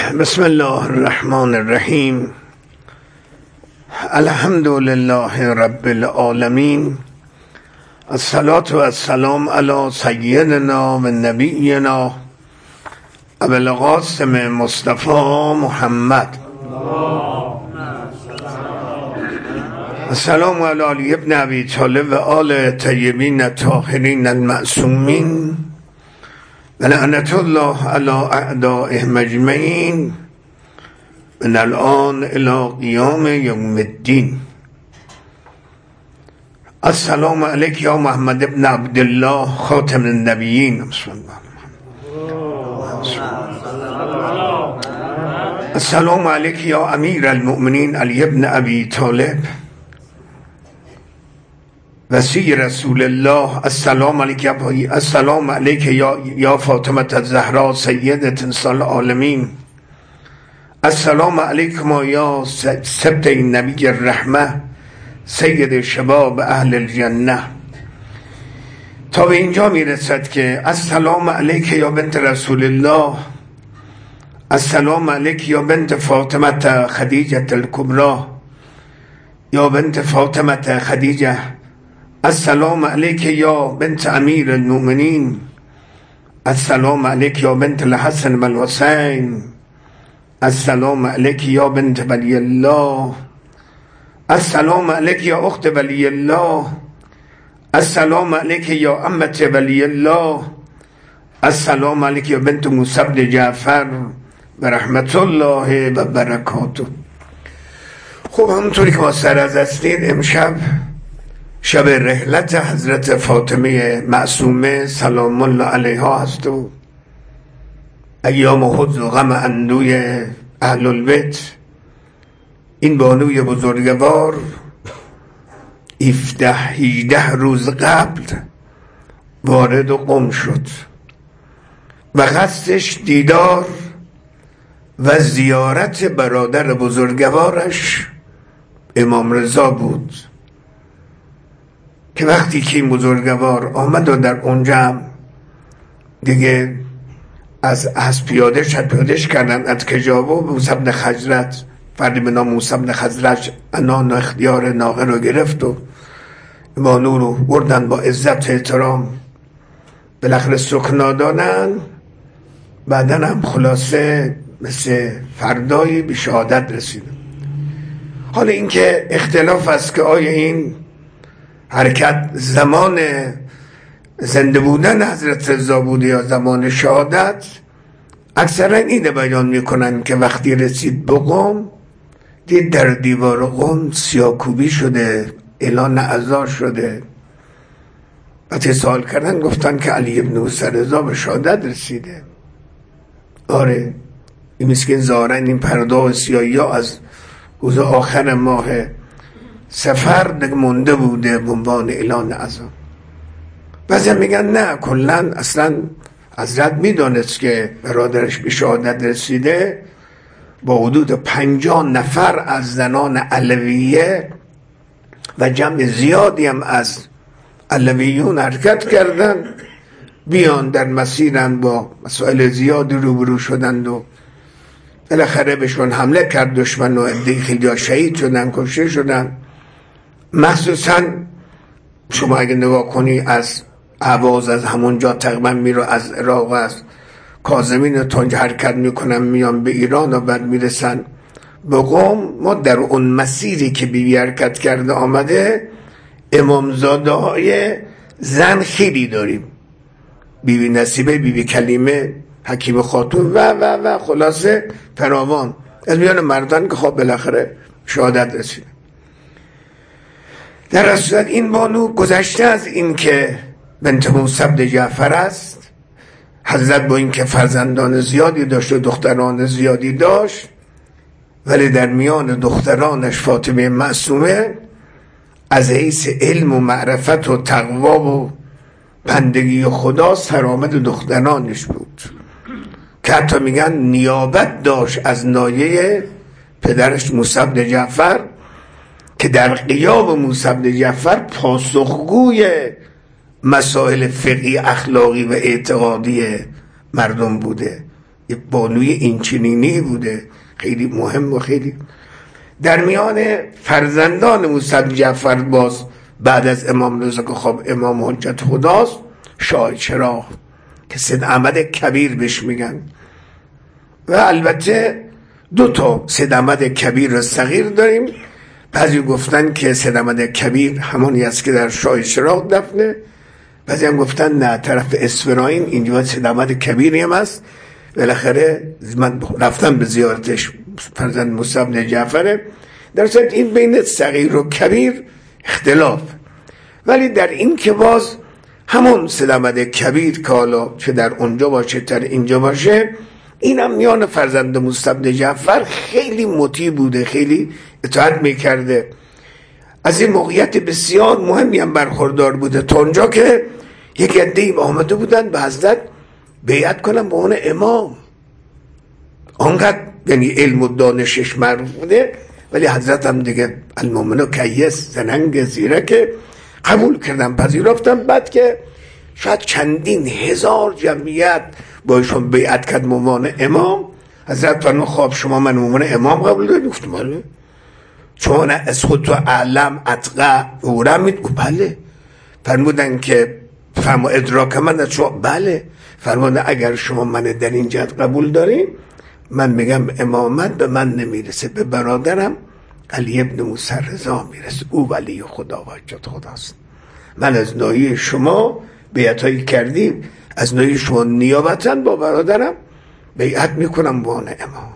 بسم الله الرحمن الرحیم. الحمد لله رب العالمین. الصلاة و السلام علی سیدنا و نبینا ابو القاسم مصطفی محمد. السلام علی علی ابن ابی طالب و آل طیبین الطاهرین المعصومین و لعنت الله علی اعدائهم اجمعین من الان الی قیام یوم الدین. السلام علیک یا محمد ابن عبدالله خاتم النبیین. السلام علیک یا امیر المؤمنین علی ابن ابی طالب وصی رسول الله. السلام علیک یا ابوی. السلام علیک یا فاطمه الزهرا سیدة نساء العالمین. السلام علیکم یا سبط نبی الرحمه سید شباب اهل الجنه. تا به اینجا میرسد که السلام علیک یا بنت رسول الله. السلام علیک یا بنت فاطمه خدیجه الکبری یا بنت فاطمه خدیجه. السلام علیک یا بنت امیر المؤمنین. السلام علیک یا بنت الحسن و الحسین. السلام علیک یا بنت ولی الله. السلام علیک یا اخت ولی الله. السلام علیک یا عمت ولی الله. السلام علیک یا بنت موسی بن جعفر و رحمت الله و برکاته. خب همونطوری که ما سر از هستید، امشب شب رحلت حضرت فاطمه معصومه سلام الله علیها هست و ایام حزن و غم اندوی اهل البیت. این بانوی بزرگوار 17-18 روز قبل وارد قم شد و قصدش دیدار و زیارت برادر بزرگوارش امام رضا بود که وقتی که این بزرگوار آمد و در اونجا دیگه از پیادهش کردن از کجابو موسی بن خزرج، فردی به نام موسی بن خزرج انان اختیار ناقه رو گرفت و بانو رو بردن با عزت و احترام، بالاخره سکنا دادن. بعدن هم خلاصه مثل فردایی به شهادت رسید. حالا این که اختلاف است که آیا این حرکت زمان زنده بودن حضرت رضا بوده یا زمان شهادت، اکثرا اینه بیان میکنن که وقتی رسید به قم دید در دیوار قم سیاکوبی شده، اعلان عزا شده. وقتی سوال کردن گفتن که علی ابن موسی رضا به شهادت رسیده. آره، این مسکین ظاهرا این پرده و سیاهی ها از روز آخر ماه سفر مونده بوده به عنوان اعلان عزا. بعضی میگن نه، کلا اصلا حضرت میدونست که برادرش به شهادت رسیده. با حدود 50 نفر از زنان علویه و جمع زیادی هم از علویون حرکت کردن بیان در مسیرن، با مسائل زیادی روبرو شدند و بالاخره بهشون حمله کرد دشمن و عده‌ای خیلی شهید شدن، کشته شدن. مخصوصا شما اگه نگاه کنی از اهواز از همونجا تقریبا میرو از عراق و از کاظمین تنج حرکت میکنن میان به ایران و بعد میرسن به قم. ما در اون مسیری که بیبی حرکت کرده آمده امامزاده های زن خیلی داریم، بیبی نصیبه، بیبی کلیمه، حکیم خاتون و خلاصه فراوان از میان مردان که خب بالاخره شهادت رسید. در اصل این بانو گذشته از این که بنت موسی بن جعفر است، حضرت با این که فرزندان زیادی داشت و دختران زیادی داشت، ولی در میان دخترانش فاطمه معصومه از حیث علم و معرفت و تقوا و بندگی خدا سرآمد دخترانش بود که حتی میگن نیابت داشت از نایه پدرش موسی بن جعفر که در غیاب موسی بن جعفر پاسخگوی مسائل فقهی اخلاقی و اعتقادی مردم بوده. بانوی اینچنینی بوده، خیلی مهم و خیلی در میان فرزندان موسی بن جعفر باز بعد از امام رضا که خب امام حجت خداست، شاه چراغ که سید احمد کبیر بهش میگن. و البته دو تا سید احمد کبیر و صغیر داریم. بعضی گفتن که سید احمد کبیر همونی است که در شاه چراغ دفنه، بعضی هم گفتن نه طرف اسفراین اینجا سید احمد کبیری هم هست. بالاخره من رفتم به زیارتش، فرزند موسی بن جعفره. در صورت این بین صغیر و کبیر اختلاف، ولی در این که باز همون سید احمد کبیر که حالا چه در اونجا باشه در اینجا باشه، این هم میان فرزند موسی بن جعفر خیلی مطیع بوده، خیلی اطاعت میکرده، از این موقعیت بسیار مهمی هم برخوردار بوده، تا اونجا که یک عده‌ای آمده بودن به حضرت بیعت کنن به عنوان امام. آنقدر یعنی علم و دانشش معروف بوده، ولی حضرت هم دیگه المؤمن کیس، زننگ زیرک، قبول کردن، پذیرفتن. بعد که شاید چندین هزار جمعیت با ایشون بیعت کرد به عنوان امام، حضرت فرمود خب شما من به عنوان امام قبول دارید؟ گفتم بله. چون از خود تو اعلم اتقى اورم؟ بله. فرمودن که فهم و ادراک من از شما؟ بله. فرمودن اگر شما من در این جهت قبول دارین، من میگم امامت به من نمیرسه، به برادرم علی ابن موسی رضا میرسه، او ولی خدا و حجت خداست. من از ناحیه شما بیعتایی کردیم، از ناحیه شما نیابتا با برادرم بیعت میکنم به عنوان امام.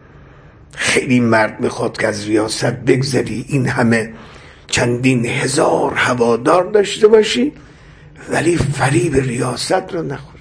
خیلی مرد میخواد که از ریاست بگذری، این همه چندین هزار هوادار داشته باشی ولی فریب ریاست رو نخوری.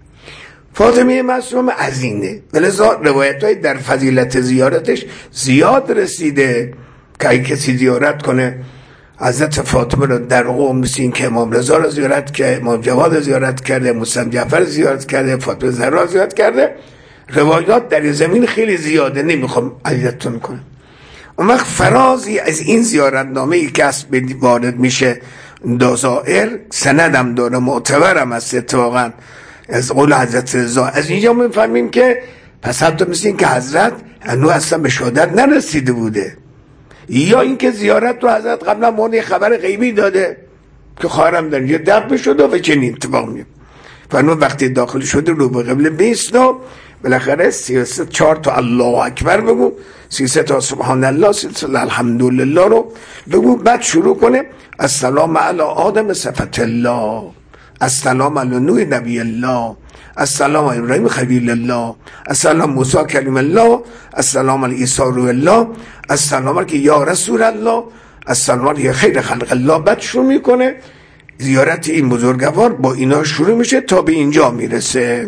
فاطمه معصومه از اینه، ولذا روایت های در فضیلت زیارتش زیاد رسیده که اگه کسی زیارت کنه حضرت فاطمه رو در قم، مثل این که امام رضا رو زیارت کرده، امام جواد رو زیارت کرده، موسی بن جعفر رو زیارت کرده، فاطمه زهرا رو زیارت کرده، روایات در زمین خیلی زیاده، نمیخوام عزیزتون کنم. اون وقت فرازی از این زیارتنامه‌ای که وارد میشه دازائر، سندم داره، معتبرم است اتفاقا از قول حضرت رضا. از اینجا میفهمیم که پس حتی مثل این که حضرت هنوز اصلا به شهادت نرسیده بوده، یا اینکه زیارت رو حضرت قبلا ما یه خبر غیبی داده که خواهرم در اینجا دفن شده و چنین اتفاق میفته. فرمود وقتی داخل شده رو به قبله بیست و بالاخره 33 4 تا الله اکبر بگو، 33 تا سبحان الله، 33 تا الحمدلله رو بگو، بعد شروع کنه السلام علی آدم صفت الله، السلام علی نوح نبی الله، السلام علی ابراهیم خلیل الله، السلام موسی کلیم الله، السلام علی عیسی روح الله، السلام علی یا رسول الله، السلام علی خیر خلق الله. بعد شروع میکنه زیارت این بزرگوار، با اینا شروع میشه تا به اینجا میرسه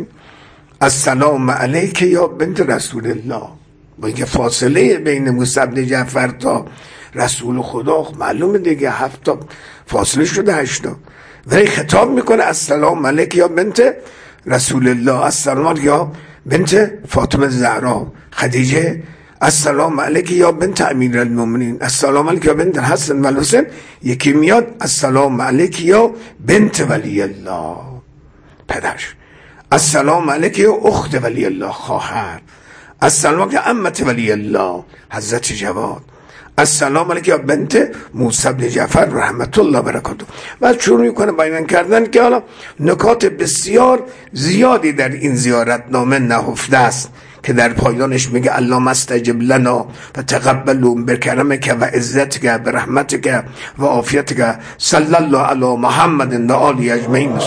السلام علیک یا بنت رسول الله. با اینکه فاصله بین موسی بن جعفر تا رسول خدا معلومه دیگه 7 تا فاصله شده، 8 تا، ولی خطاب میکنه السلام علیک یا بنت رسول الله، السلام علیک یا بنت فاطمه زهرا خدیجه، السلام علیک یا بنت امیر المؤمنین، السلام علیک یا بنت حسن و حسین. یکی میاد السلام علیک یا بنت ولی الله پدرش، السلام علیک یا اخت ولی الله خواهر، السلام علیک عمت ولی الله حضرت جواد، السلام علیک یا بنت موسی بن جعفر رحمت الله برکاته. بعد شروع میکنه بیان کردن که حالا نکات بسیار زیادی در این زیارتنامه نهفته است که در پایانش میگه اللهم استجب لنا و تقبل بکرمک و عزتک و رحمتک و عافیتک صلی الله علی محمد و آله اجمعین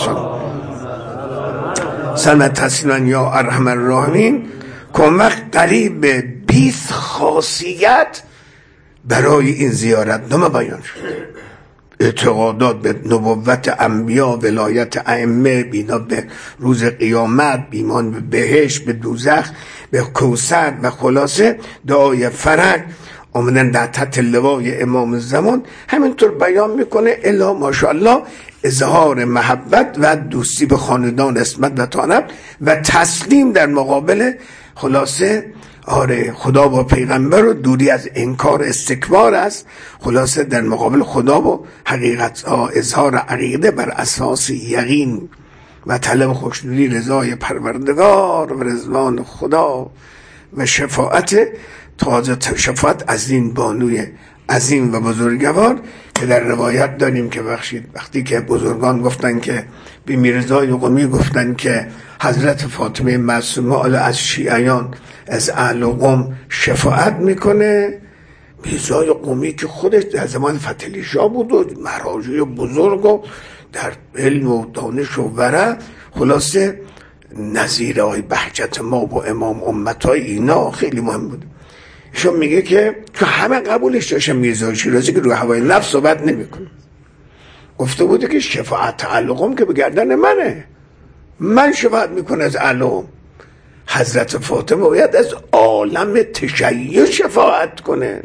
سلام تسلیما یا ارحم الراحمین. که وقت قریب 20 خاصیت برای این زیارتنامه بیان شد. اعتقادات به نبوت انبیا، ولایت ائمه، بینا به روز قیامت، ایمان به بهشت، به دوزخ، به کوثر و خلاصه دعای فرج آمدن در تحت لوای امام زمان. همینطور بیان میکنه الا ماشاءالله اظهار محبت و دوستی به خاندان اسمت و طانب و تسلیم در مقابل خلاصه خدا با پیغمبر و دوری از انکار استکبار است. خلاصه در مقابل خدا و حقیقت اظهار عقیده بر اساس یقین و طلب خوشنودی رضای پروردگار و رضوان خدا و شفاعت تازه شفاعت از این بانوی عظیم و بزرگوار که در روایت داریم که بخشید وقتی که بزرگان گفتن که به میرزای قمی گفتن که حضرت فاطمه معصومه از شیعیان از اهل قم شفاعت میکنه، میرزای قمی که خودش در زمان فتحعلی شاه بود و مراجع بزرگ و در علم و دانش و ورع، خلاصه نظیر آقای بهجت ما و امام امتای اینا خیلی مهم بود. ایشون میگه که همه قبولش داشتن میرزا شیرازی که روی هوای نفس صحبت نمیکنه. گفته بوده که شفاعت تعلقم که به گردن منه، من شفاعت میکنه از علم. حضرت فاطمه باید از عالم تشیع شفاعت کنه.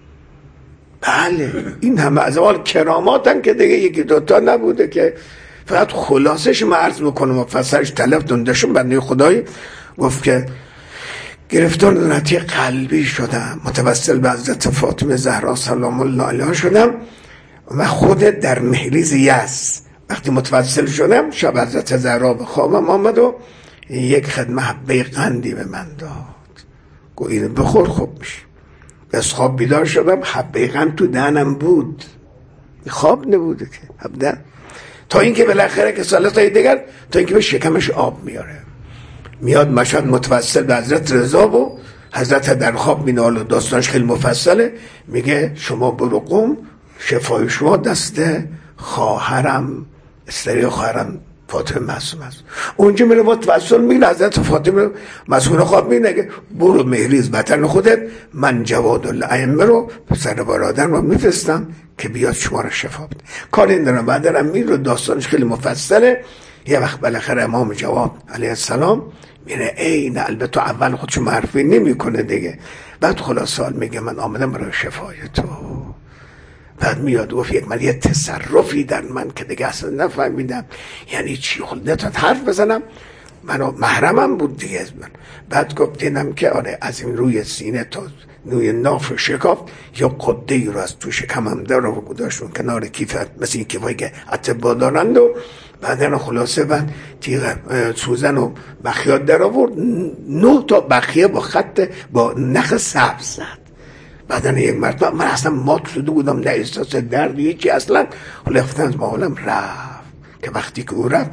بله این همه از اول کراماتن که دیگه یکی دوتا نبوده که فقط خلاصش ما عرض میکنم و فسرش تلف دوندشون بنده خدایی گفت که گرفتار نتی قلبی شدم، متوسل به حضرت فاطمه زهرا سلام الله علیها شدم و خود در مهریز یزد وقتی متوسل شدم شب حضرت زهرا به خوابم آمد و یک خدمه حبه قندی به من داد، گو اینو بخور خوب میشه. از خواب بیدار شدم، حبه قند تو دهنم بود، خواب نبوده که حبه، تا اینکه بالاخره که سالتای دیگر تا اینکه به شکمش آب میاره، میاد مشهد متوسل به حضرت رضا و حضرت در خواب مینال و داستانش خیلی مفصله، میگه شما برو قم، شفای شما دست خواهرم استری خواهرم فاطمه معصومه است. اونجا میره متوسل میگه حضرت فاطمه معصومه خواب میگه برو مهریز وطن خودت، من جواد الائمه رو پسر برادر رو میفرستم که بیاد شما رو شفا بده. کار این دارم بعد امیر رو داستانش خیلی مفصله. یه وقت بالاخره امام جواد علیه السلام میره عین البته اول خودشو معرفی نمیکنه دیگه، بعد خلاصه میگه من آمدم برای شفای تو. بعد میاد گفت یک من یه تصرفی در من که دیگه اصلا نفهمیدم یعنی چی، خودت حرف بزنم، منو محرمم بود دیگه از من. بعد گفت دیدم که آره از این روی سینه تا نوی ناف شکاف یا قده ای رو از تو شکمم در رو گذاشتون کنار کیفت مثل این کیفایی که اطبا دارند و بعدن خلاصه بعد تیغ سوزن و بخیات در آورد، 9 تا بخیه با خط با نخ سبز زد. بعدن یک مرتبه من اصلا مات شده بودم، نه احساس درد هیچی اصلا، لفتن از معالم رفت که وقتی که او رفت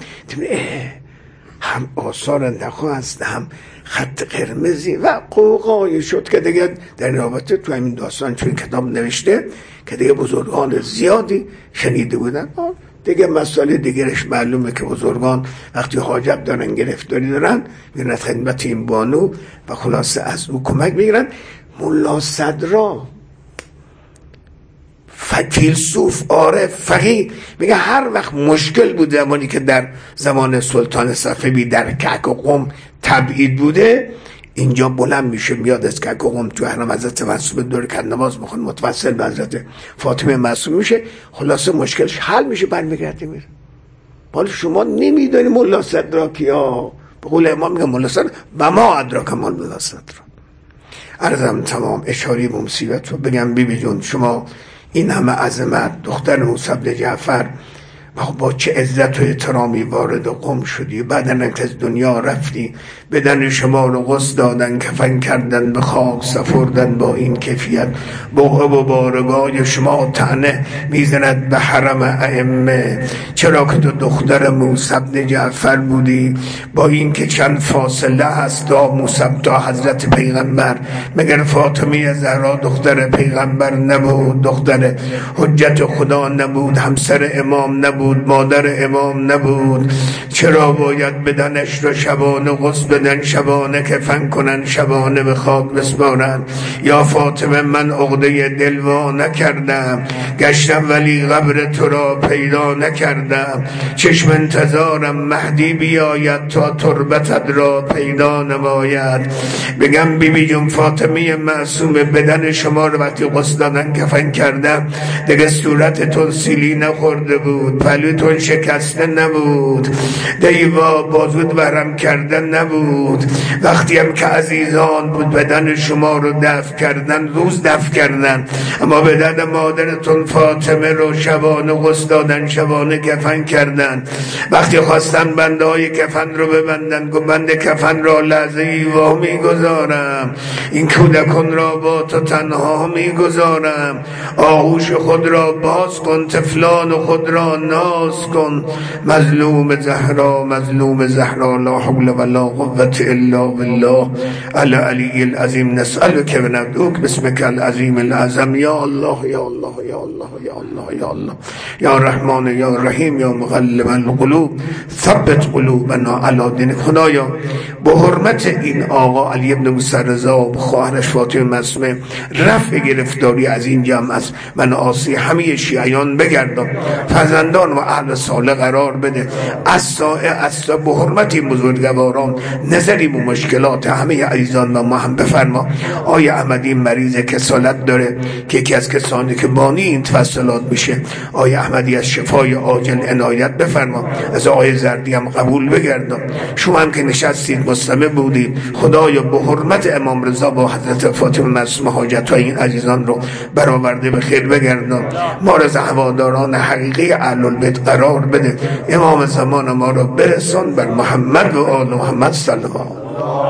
هم آثار نخواه هست هم خط قرمزی و قوقایی شد که دیگه در رابطه تو همین داستان چون کتاب نوشته که دیگه بزرگان زیادی شنیده بودن. دیگه مسئله دیگرش معلومه که بزرگان وقتی حاجت دارن گرفتاری دارن میرن خدمت این بانو و خلاصه از او کمک میگیرن. ملا صدرا فیلسوف عارف فقیه میگه هر وقت مشکل بوده زمانی که در زمان سلطان صفوی در کعک و قم تبعید بوده، اینجا بلند میشه میاد از کعک و قم تو حرم حضرت معصومه دور کن نماز میخونه، متوسل به حضرت فاطمه معصومه میشه، خلاصه مشکلش حل میشه، برمیگرده میره. حالا شما نمیدونی ملا صدرا کیا، به قول امام میگه ملا صدرا و ما ادراک ملا صدرا. عرضم تمام اشاری به مصیبت رو بگم بیبی جون شما این همه عظمت دختر موسی بن جعفر با چه عزت و احترامی وارد قم شدی، بعدن که از دنیا رفتی بدن شما رو غسل دادن، کفن کردن، به خاک سپردن، با این کیفیت بوه و بارگاه شما طعنه میزند به حرم ائمه. چرا که تو دختر موسی بن جعفر بودی، با این که چند فاصله هست تا موسی تا حضرت پیغمبر، مگر فاطمه زهرا دختر پیغمبر نبود، دختر حجت خدا نبود، همسر امام نبود، مادر امام نبود؟ چرا باید بدنش رو شبانه غسل بدن، شبانه کفن کنن، شبانه به خاک بسپارن؟ یا فاطمه من عقده دلوا نکردم، گشتم ولی قبر تو را پیدا نکردم، چشم انتظارم مهدی بیاید تا تربتت را پیدا نماید. بگم بیبی جون فاطمه معصوم بدن شما رو وقتی غسل دادن کفن کردم دیگه صورت تنسیلی نخورده بود، گلوتون شکسته نبود، دیوا بازود ورم کردن نبود. وقتی هم که عزیزان بود بدن شما رو دفن کردن، روز دفن کردن، اما بدن مادرتون فاطمه رو شبانه غسل دادن، شبانه کفن کردن. وقتی خواستن بنده های کفن رو ببندن، گفت بنده کفن را لحظه ایوا میگذارم، این کودکان را با تو تنها میگذارم، آغوش خود را باز کن، طفلان خود را ناز کن. مظلوم زهرا، مظلوم زهرا، لا حول ولا قوة الا بالله العلی العظیم. نسألک و ندعوک باسمک العظیم الأعظم. یا الله یا الله یا الله یا الله یا الله یا رحمان یا رحیم یا مقلب القلوب ثبت قلوبنا علی دینک. خدایا به حرمت این آقا علی بن موسی رضا و خواهرش فاطمه معصومه رفع گرفتاری از این جمع از من عاصی همه شیعیان بگردان، فرزندان و اهل صالح قرار بده. از به حرمت این بزرگواران نظری به مشکلات همه عزیزان و ما هم بفرما. آیا احمدی مریض کسالت داره که یکی از کسانی که بانی این توسلات میشه، آیا احمدی از شفای عاجل عنایت بفرما. از آقای زردی هم قبول بگردان. شما هم که نشستید مستمع بودید، خدایا به حرمت امام رضا با حضرت فاطمه معصومه حاجت‌های این عزیزان رو برآورده به خیر بگردان. ما را هواداران حقیقی اهل البیت قرار بده. امام زمان ما را برسان بر محمد و آل محمد صلی الله.